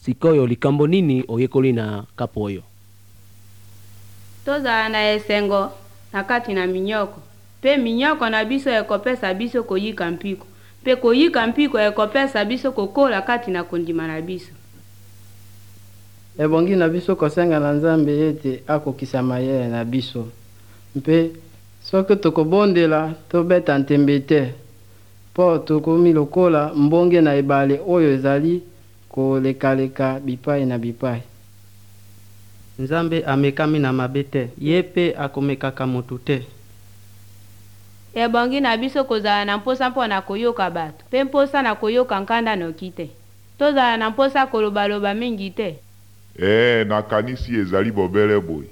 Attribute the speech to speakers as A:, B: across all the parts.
A: Sikoyo likambo nini oyekoli na kapo oyo?
B: Tozala na esengo na kati na minyoko. Pe minyoko na biso ekopesa biso koyika mpiko. Pe koyika mpiko ekopesa biso kokola kati na kondima na biso.
C: Ebongi na biso kosenga na Nzambe ete akokisa mayele na biso. Mpe soki tokobondela tobeta ntembe te. Po tokomi lokola mbonge na ebale oyo ezali kolekaleka bipai na bipai.
D: Nzambe amekami na mabe te, ye pe akomekaka motu te.
B: Ebongi na biso kozala na mposa mpo na koyoka bato, pe mposa na koyoka nkanda noki te. Tozala na mposa kolobaloba mingi te.
E: Nakanisi ezali bobele boy.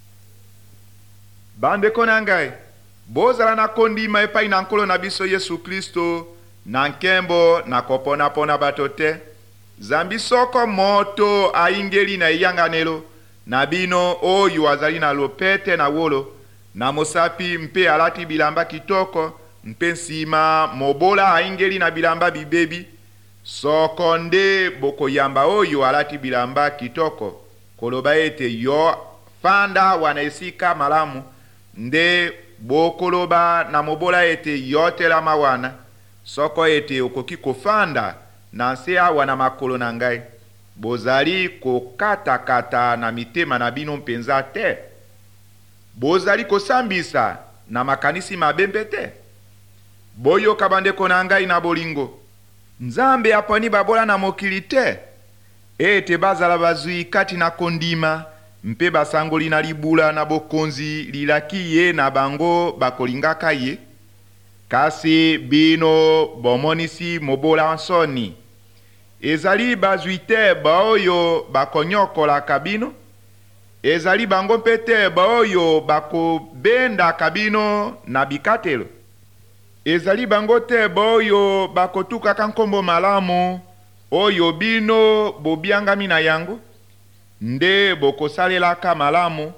F: Bandeko na ngai, bozala na kondima epai na nkolo na biso Yesu Kristo, na nkembo na kopona bato te. Zambi soko moto aingeli na iyanganelo, na bino oyo azali na lopete na wolo, na mosapi mpe alati bilamba kitoko, mpe nsima mobola aingeli na bilamba bibebi. Soko nde bokoyamba oyo alati bilamba kitoko, koloba ete yo fanda wana esika malamu, nde bokoloba na mobola ete yotelama wana, soko ete okoki kofanda na nse awa na makolo na ngai. Bozali kokata-kata na mitema na bino mpenza te. Bozali kosambisa na makanisi mabembe te. Boyoka bandeko na ngai na bolingo. Nzambe aponi babola na mokili te, ete bazala bazwi kati na kondima, mpe basangoli na libula na bokonzi lilaki ye na bango bakolingaka ye. Kasi bino bomonisi mobola nsoni. Ezali bazwi te baoyo bakonyokolaka bino. Ezali bango mpe te baoyo bakobendaka bino na bikatelo. Ezali bango te baoyo bakotukaka nkombo malamu oyo bino bobiangami na yango. Nde bokosalelaka malamu,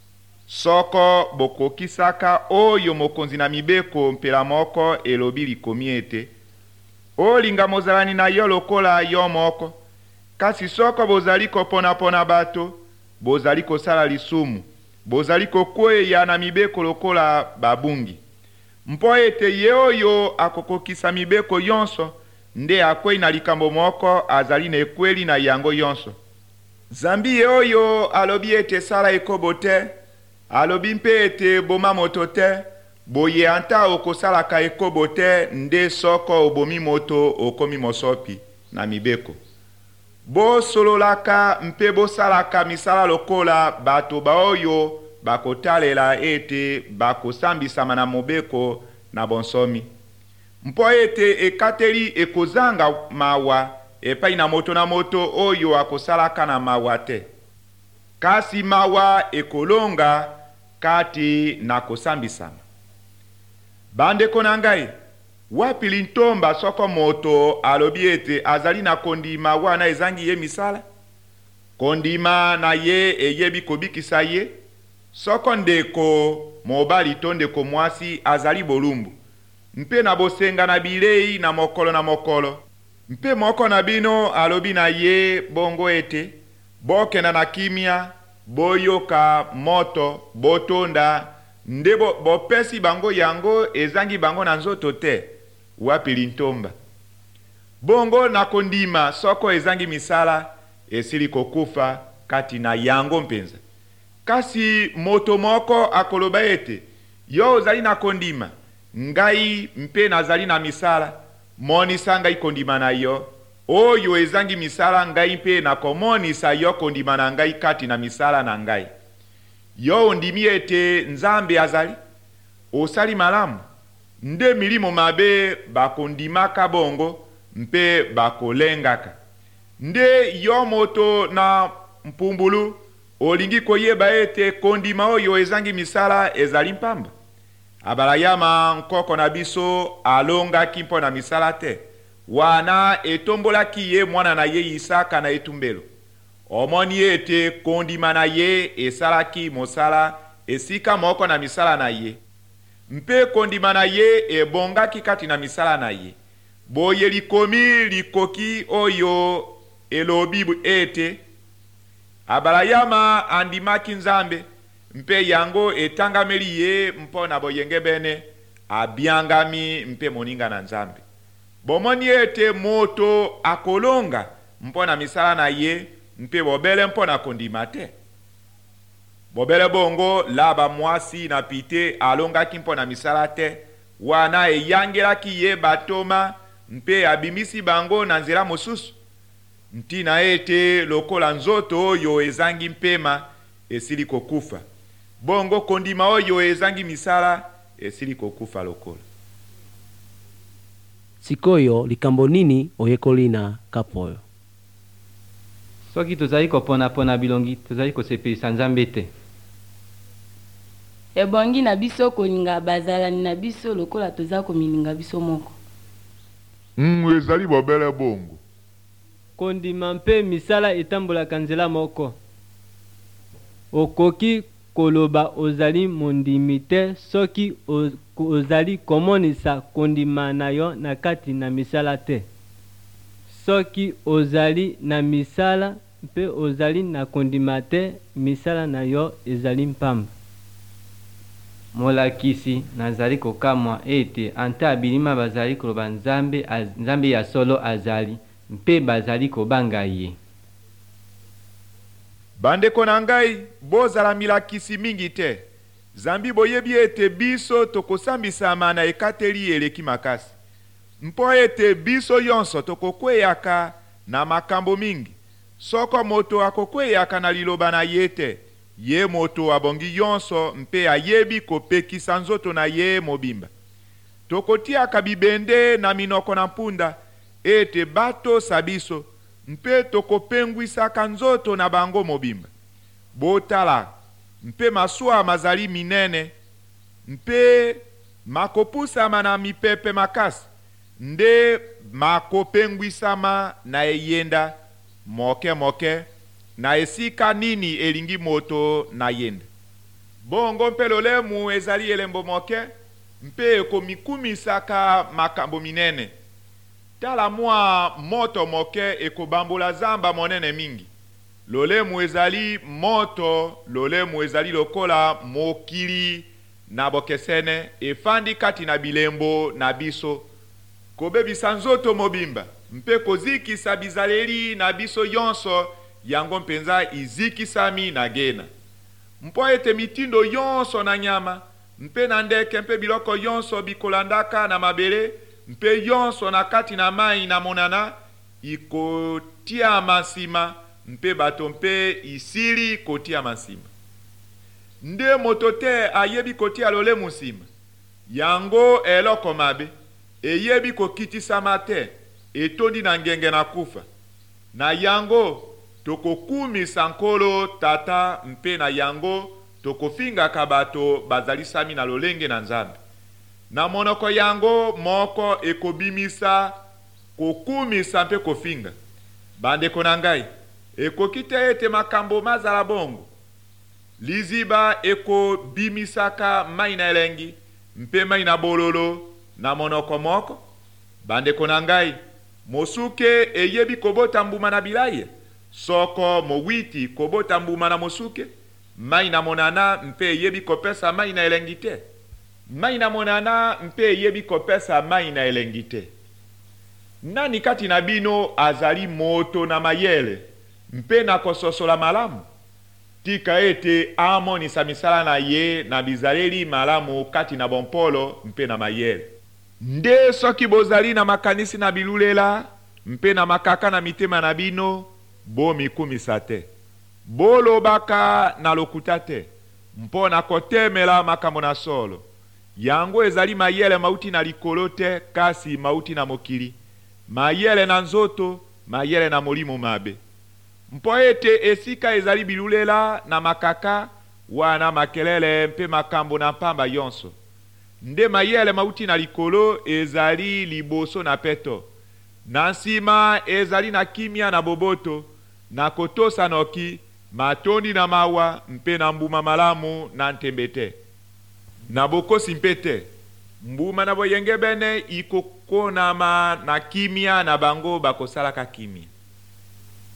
F: soko bokokisaka oyo mokonzi na mibeko mpela moko elobi likomi ete olinga mozalani na yo lokola yo moko. Kasi soko bozali kopona bato, bozali kosala lisumu, bozali kokweya na mibeko lokola babungi. Mpo ete ye oyo akokokisa mibeko yonso, nde akwei na likambo moko azali na ekweli na yango yonso. Zambi ye oyo alobi ete sala ekobo te, alobi mpe ete boma moto te, boye anta okosalaka ekobo te, nde soko obomi moto okomi mosopi na mibeko. Bosololaka mpe bosalaka misala lokola bato baoyo bakotalela ete bakosambisama na mobeko na bonsomi. Mpo ete ekateli ekozanga mawa epai na moto oyo akosalaka na mawa te. Kasi mawa ekolonga kati na kosambisama. Bandeko na ngai, wapi lintomba soko moto alobi ete azali na kondima wana ezangi ye misala? Kondima na ye eyebi kobikisa ye. Soko ndeko mobali to ndeko mwasi azali bolumbu, mpe na bosenga na bilei na mokolo, mpe moko na bino alobi na ye bongo ete bokenda na kimia, boyoka moto, botonda, nde bopesi bango yango ezangi bango na nzoto te. Wapi lintomba? Bongo na kondima soko ezangi misala, esili kokufa kati na yango mpenza. Kasi moto moko akoloba ete yo ozali na kondima, ngai mpe nazali na misala, monisa ngai kondima na yo. Oyo ezangi misala, ngai mpe nakomonisa yo kondima na ngai kati na misala na ngai. Yo ondimi ete Nzambe azali, osali malamu, nde milimo mabe bakondimaka bongo mpe bakolengaka. Nde yo moto na mpumbulu olingi koyeba ete kondima oyo ezangi misala ezali mpamba. Abalayama nkoko na biso alongaki mpo na misala te, wana etombolaki ye mwana na ye Isaka na etumbelo. Omoni ete kondima na ye esalaki mosala esika moko na misala na ye, mpe kondima na ye ebongaki kati na misala na ye. Boye likomi likoki oyo elobi ete abalayama andimaki nzambe mpe yango etangameli ye mpo na boyenge bene abiangami mpe moninga na nzambe. Bomoni ete moto akolonga mpo na misala na ye mpe bobele mpo na kondima te. Bobele bongo laba mwasi na pite alongaki mpo na misala te, wana eyangelaki ye batoma mpe abimisi bango na nzela mosusu. Ntina ete lokola nzoto oyo ezangi mpema esili kokufa, bongo kondima oyo ezangi misala esili kokufa lokola.
A: Sikoyo likambo nini oyekoli na kapo oyo?
D: Soki tozali kopona bilongi tozali kosepelisa Nzambe te.
B: Ebongi na biso kolinga bazalani na biso lokola toza komilinga biso moko.
E: Ezali bobele bongo.
G: Kondima mpe misala etambolaka nzela moko. Okoki koloba ozali mondimi te soki ozali komonisa kondima na yo na kati na misala te. Soki ozali na misala mpe ozali na kondima te, misala na yo ezali mpamba.
D: Molakisi nazali kokamwa ete anta abilima bazali koloba Nzambe ya solo azali mpe bazali kobanga ye.
F: Bandeko na ngai, bozala milakisi mingi te. Zambi boyebi ete biso tokosambisama na ekateli eleki makasi. Mpo ete biso yonso tokokweyaka na makambo mingi. Soko moto akokweyaka na liloba na ye te, ye moto abongi yonso mpe ayebi kopekisa nzoto na ye mobimba. Tokotiaka bibende na minoko na mpunda ete bato sabiso mpe tokopengwisaka nzoto na bango mobimba. Botala mpe masuwa mazali minene mpe makopusama na mipepe makasi nde makopengwisama na eyenda moke na esika nini elingi moto na yenda. Bongo mpe lolemu ezali elembo moke mpe ekomikumisaka makambo minene. Tala mwa moto moke ekobambola zamba monene mingi. Lolemu ezali moto, lolemu ezali lokola mokili na bokesene efandi kati na bilembo na biso, kobebisa nzoto mobimba mpe kozikisa bizaleli na biso yonso, yango mpenza izikisami na gena. Mpo ete mitindo yonso na nyama mpe na ndeke mpe biloko yonso bikolandaka na mabele mpe yonso na kati na mai na monana ikotia masima mpe bato mpe isili kotia masima. Nde moto te ayebi kotia lolemu nsima, yango eloko mabe eyebi kokitisama te, etondi na ngenge na kufa. Na yango tokokumisa nkolo tata mpe na yango tokofingaka bato bazalisami na lolenge na Nzambe. Na monoko yango moko ekobimisa kokumisa mpe kofinga. Bandeko na ngai, ekokite ete makambo mazala bongo. Liziba ekobimisaka mai na elengi mpe mai na bololo na monoko moko. Bandeko na ngai, mosuke eyebi kobota mbuma na bilaye, soko mowiti kobota mbuma na mosuke, mai na monana mpe eyebi kopesa mai na elengi te. Mai na monana mpe eyebi kopesa mai na elengi te. Nani kati na bino azali moto na mayele mpe na kososola malamu? Tika ete amonisa misala na ye na bizaleli malamu kati na bompolo mpe na mayele. Nde soki bozali na makanisi na bilulela mpe na makaka na mitema na bino, bomikumisa te. Bolobaka na lokuta te, mpo na kotemela makambo na solo. Yango ezali mayele mauti na likolo te, kasi mauti na mokili. Mayele na nzoto, mayele na molimo mabe. Mpo ete esika ezali bilulela na makaka, wana makelele mpe makambo na pamba yonso. Nde mayele mauti na likolo ezali liboso na peto. Na nsima ezali na kimia na boboto, na kotosa noki, matondi na mawa mpe na mbuma malamu na ntembete. Na bokosi mpe te, mbuma na boyenge bene ikokonama na kimia na bango bakosalaka kimia.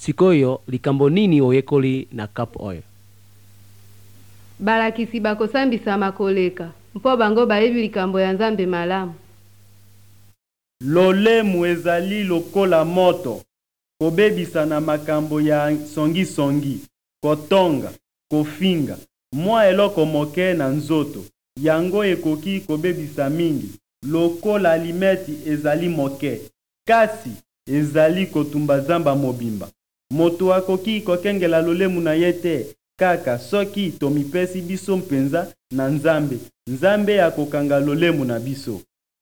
A: Sikoyo likambo nini oyekoli na kapo oyo?
H: Balakisi bakosambisa makoleka mpo bango bayebi likambo ya Nzambe malamu.
I: Lolemu ezali lokola moto, kobebisa na makambo ya songi-songi, kotonga, kofinga, mwa eloko moke na nzoto, yango ekoki kobebisa mingi, lokola alimeti ezali moke, kasi ezali kotumba zamba mobimba. Moto akoki kokengela lolemu na ye te, kaka soki tomipesi biso mpenza na Nzambe, Nzambe akokanga lolemu na biso.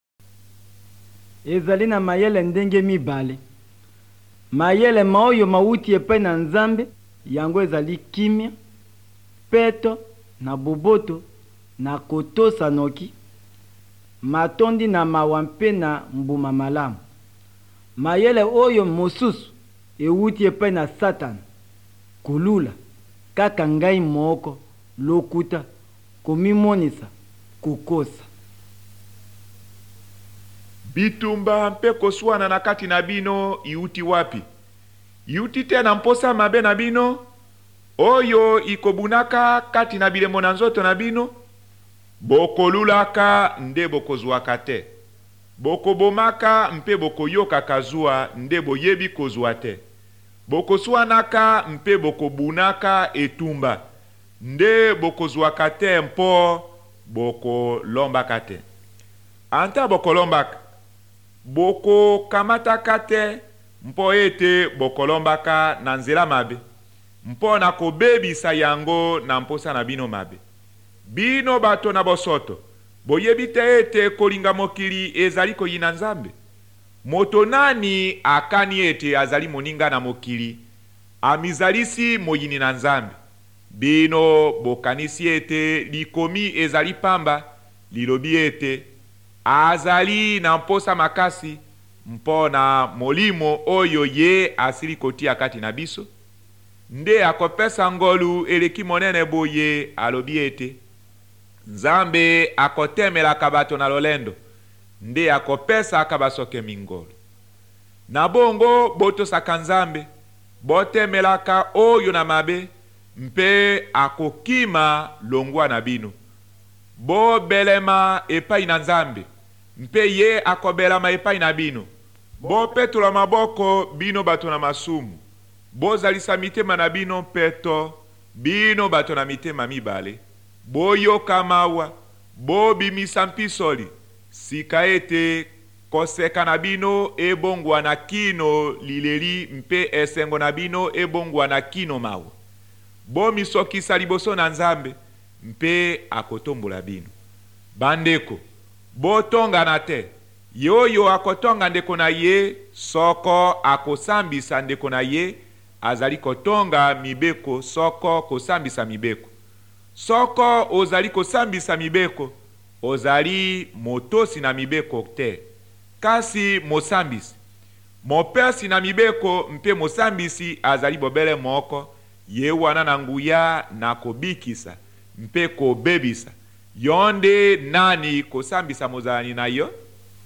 J: Ezali na mayele ndenge mibale. Mayele maoyo mauti epai na Nzambe, yango ezali kimia, peto na boboto na kotosa noki, matondi na mawampe na mbuma malamu. Mayele oyo mosusu ewuti epai na Satan, kulula, kaka ngai moko, lokuta, komimonisa, kukosa.
F: Bitumba mpe koswana na kati na bino iuti wapi? Iuti te na mposa mabe na bino, oyo ikobunaka kati na bilemo na nzoto na bino? Bokolulaka nde bokozwaka te. Bokobomaka mpe bokoyokaka zwa nde boyebi kozwa te. Bokoswanaka mpe bokobunaka etumba nde bokozwaka te mpo bokolombaka te. Anta bokolombaka, bokokamataka te mpo ete bokolombaka na nzela mabe, mpo na kobebisa yango na mposa na bino mabe. Bino bato na bosoto, boyebi te ete kolinga mokili ezali koyina Nzambe? Moto nani akani ete azali moninga na mokili, amizalisi moyini na Nzambe? Bino bokanisi ete likomi ezali pamba, lilobi ete azali na mposa makasi mpo na molimo oyo ye asili kotia kati na biso. Nde akopesa ngolu eleki monene boye alobi ete Nzambe akotemelaka bato na lolendo, nde akopesaka basoke mingolu. Na bongo botosaka Nzambe, botemelaka oyo na mabe, mpe akokima longwa na bino. Bobelema epai na Nzambe, mpe ye akobelama epai na bino. Bopetola maboko bino bato na masumu, bozalisa mitema na bino peto, bino bato na mitema mibale. Boyoka mawa, bobimisa mpisoli, sika ete koseka na bino ebongwa na kino lileri mpe esengo na bino ebongwa na kino mawa. Bomisokisa liboso na Nzambe, mpe akotombola bino. Bandeko, botonga na te, yoyo akotonga ndeko na ye, soko akosambisa ndeko na ye, azali kotonga mibeko soko kosambisa mibeko. Soko ozali kosambisa mibeko, ozali motosi na mibeko te, kasi mosambisi. Mopesi na mibeko mpe mosambisi azali bobele moko, ye wana na nguya na kobikisa, mpe kobebisa. Yonde nani kosambisa mozalani na yo?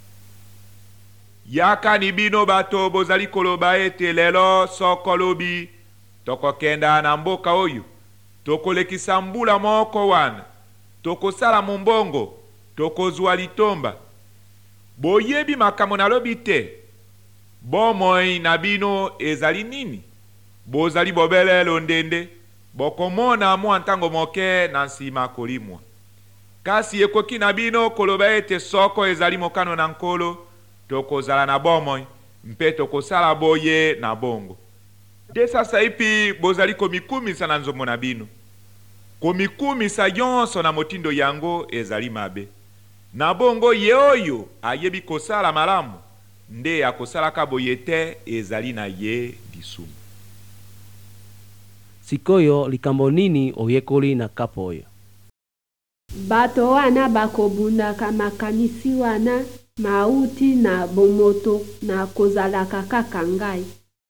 F: Yaka ni bino bato bozali koloba ete lelo soko lobi tokokenda na mboka oyo, tokolekisa mbula moko wana, tokosala mombongo, tokozwa litomba. Boyebi makambo na lobi te. Bomoi na bino ezali nini? Bozali bobele londende, bokomona mwa ntango moke na nsima kolimwa. Kasi ekoki na bino koloba ete soko ezali mokano na nkolo, tokozala na bomoi, mpe tokosala boye na bongo. De sasa ipi bozali komikumisa na nzombo na bino. Komikumisa yonso na motindo yango ezali mabe. Na bongo ye oyo ayebi kosala malamu, nde akosalaka boye te ezali na ye lisumu.
A: Sikoyo likambo nini oyekoli na kapo oyo?
H: Bato wana bakobundaka makanisi wana mauti na bomoto na kozalaka kaka ngai.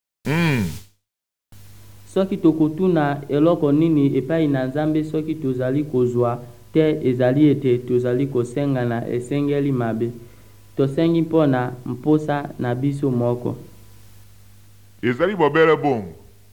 G: Soki tokotuna eloko nini epai na Nzambe soki tozali kozwa te ezali ete tozali kosenga na esengeli mabe. Tosengi mpona mposa na biso moko.
E: Ezali bobele bongo.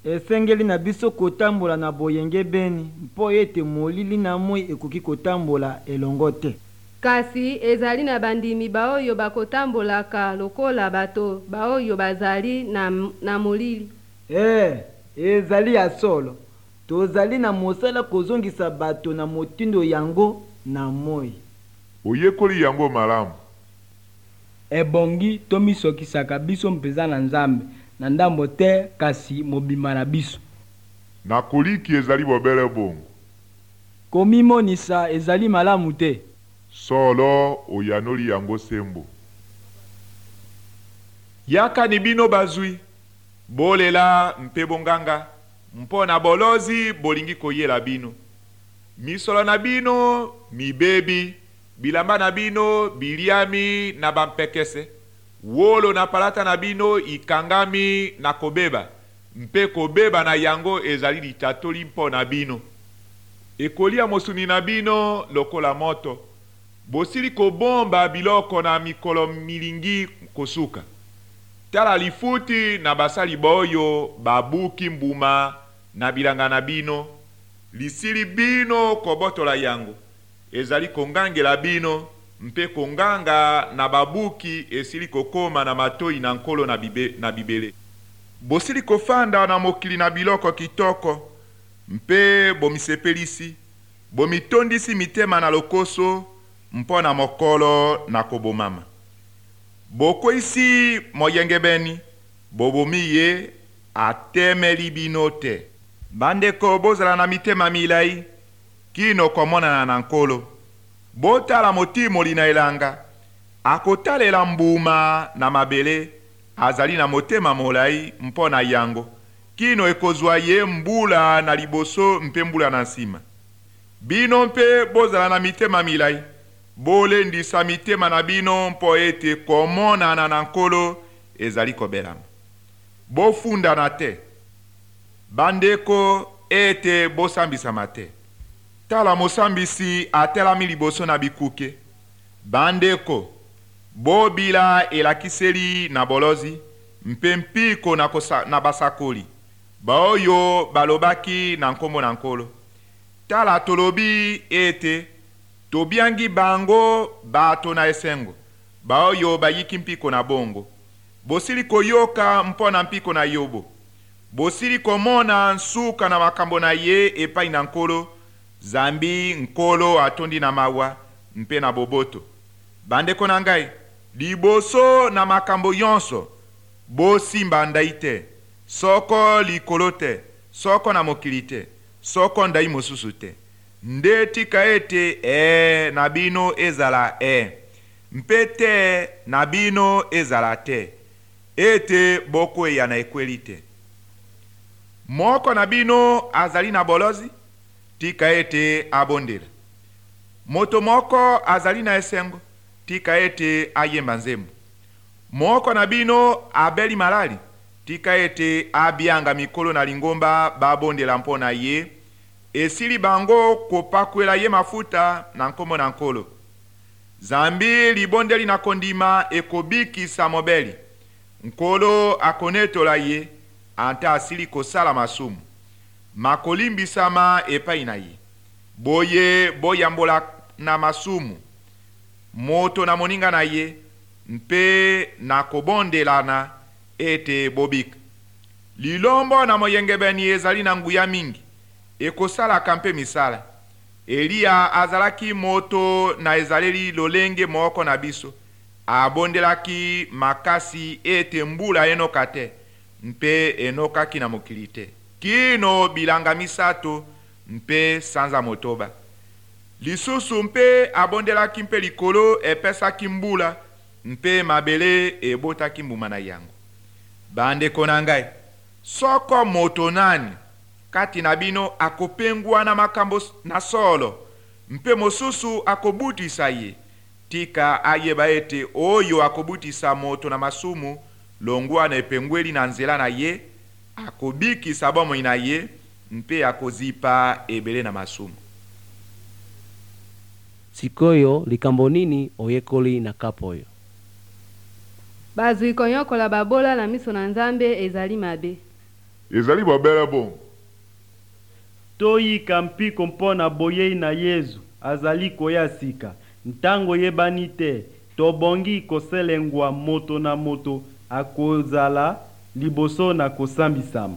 J: esengeli na biso kotambola na boyenge beni mpo ete molili na moi ekoki kotambola elongo te.
H: kasi ezali na bandimi baoyo bakotambolaka lokola bato baoyo bazali na molili.
J: Ezali ya solo. Tozali na mosala kozongisa bato na motindo yango na moi.
E: oyekoli yango malamu.
K: ebongi tomisokisaka biso mpeza na Nzambe na ndambo te kasi mobima na biso.
E: nakoliki ezali bobele bongo.
K: komimonisa ezali malamu te.
E: solo oyanoli yango sembo.
F: yakani bino bazwi bolela mpe bonganga mpo na bolozi bolingi koyela bino. misolo na bino mibebi, bilamba na bino biliami na bampekese, wolo na palata na bino ikangami na kobeba, mpe kobeba na yango ezali litatoli mpo na bino. ekolia mosuni na bino lokola moto, bosili kobomba biloko na mikolo milingi kosuka. tala lifuti na basali boyo babuki mbuma na bilanga na bino, lisili bino kobotola yango, ezali kongangela bino, mpe konganga na babuki esili kokoma na matoi na nkolo na bibele. bosili kofanda na mokili na biloko kitoko, mpe bomisepelisi, bomitondisi mitema na lokoso, mpo na mokolo na kobomama. bokwisi moyenge beni, bobomi ye atemeli bino te. bandeko bozala na mitema milai, kino komonana na nkolo. botala motimoli na elanga, akotalela mbuma na mabele, azali na motema molai mpo na yango, kino ekozwa ye mbula na liboso mpe mbula na nsima. bino mpe bozala na mitema milai, bolendisa mitema na bino mpo ete komonana na nkolo ezali kobelama. bofundana te, bandeko, ete bosambisama te. tala mosambisi atelami liboso na bikuke. bandeko, bobila elakiseli na bolozi, mpe mpiko na basakoli, baoyo balobaki na nkombo na nkolo. tala tolobi ete tobiangi bango bato na esengo, baoyo bayiki mpiko na bongo. bosili koyoka mpo na mpiko na Yobo, bosili komona nsuka na makambo na ye epai na nkolo. zambi nkolo atondi na mawa mpe na boboto. bandeko na ngai, liboso na makambo yonso bosimba ndai te, soko likolo te, soko na mokili te, soko ndai mosusu te. nde tika ete na bino ezala mpe te na bino ezala te, ete bokweya na ekweli te. moko na bino azali na bolozi, tika ete abondela. moto moko azali na esengo, tika ete ayemba nzembo. moko na bino abeli malali, tika ete abianga mikolo na lingomba babondela mpo na ye, esili bango kopakwela ye mafuta na nkombo na nkolo. zambi libondeli na kondima ekobikisa mobeli, nkolo akonetola ye anta asili kosala masumu, makolimbisama epai na ye. boye boyambola na masumu moto na moninga na ye, mpe na kobondelana ete bobika. lilombo na moyengebeni ezali na nguya mingi, ekosalaka mpe misala. eliya azalaki moto na ezaleli lolenge moko na biso, abondelaki makasi ete mbula enoka te, mpe enokaki na mokili te, kino bilanga misato mpe sanza motoba. lisusu mpe abondelaki mpe likolo epesaki mbula, mpe mabele ebotaki mbuma na yango. bandeko na ngai, soko moto nani kati na bino akopengwa na makambo na solo, mpe mosusu akobutisa ye, tika ayeba ete oyo akobutisa moto na masumu longwa na epengweli na nzela na ye, akobikisa bomoi na ye, mpe akozipa ebele na masumu.
A: sikoyo likambo nini oyekoli na kapo oyo?
H: bazwi konyokola babola na miso na Nzambe ezali mabe.
E: ezali bobele bongo.
I: toyika mpiko mpo na boyei na yezu azali koya sika ntango yebani te tobongi koselengwa moto na moto akozala liboso na kosambisama.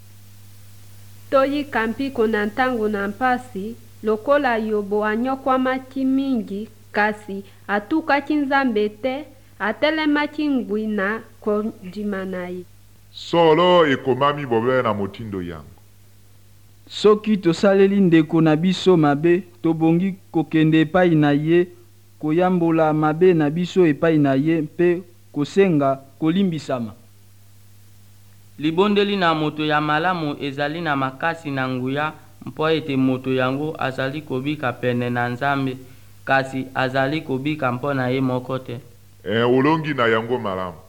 H: toyika mpiko na ntango na mpasi lokola yobo anyokwamaki mingi kasi atukaki nzambe te atelemaki ngwi na kondima na ye.
E: Solo ekomami bobele na motindo yango.
J: soki tosaleli ndeko na biso mabe tobongi kokende epai na ye koyambola mabe na biso epai na ye mpe kosenga kolimbisama.
L: libondeli na moto ya malamu ezali na makasi na nguya mpo ete moto yango azali kobika pene na nzambe kasi azali kobika mpo na ye moko te.
E: Olongi na yango malamu.